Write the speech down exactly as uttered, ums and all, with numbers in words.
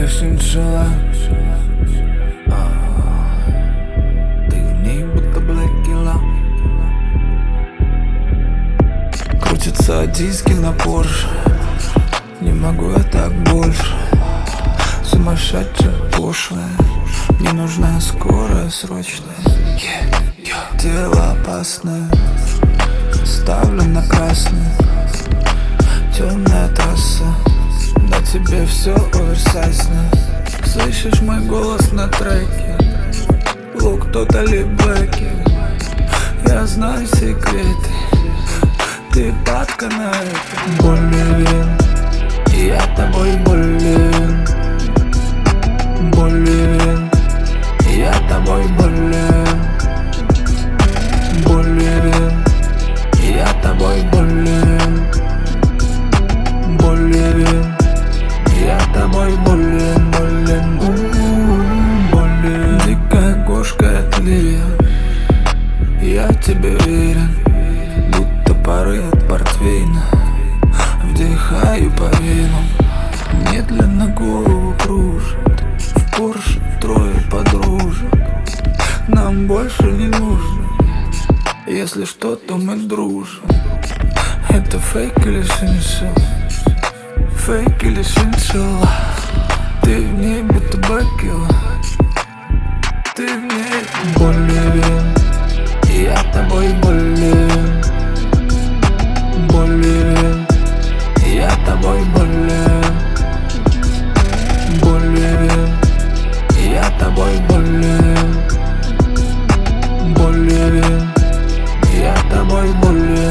или шиншилла. Ты в ней будто блэкила. Крутятся диски на Порше. Не могу я так больше. Сумасшедшая, пошлая. Мне нужна скорая, срочная. Тело опасное, ставлю на красный. Темная трасса, на тебе все оверсайзно. Слышишь мой голос на треке? Лук, тотали блэки. Я знаю секреты, ты падка на это. Болен, и я тобой болен. Болен, и я тобой болен. Болен, и я тобой болен. Болен, и я тобой болен, болен, болен. Дикая кошка от лилия, я тебе верен, будто пары от портвейна. Вдыхаю по венам, медленно голову кружит. В Порше трое подружек, нам больше не нужно. Если что, то мы дружим. Это фейк или шиншилла? Фейк или шиншилла? Ты в ней будто бакила. Ты в ней болен, и я тобой болен. Болен, и я тобой болен. Болен, и я тобой болен. Болен, я тобой болен.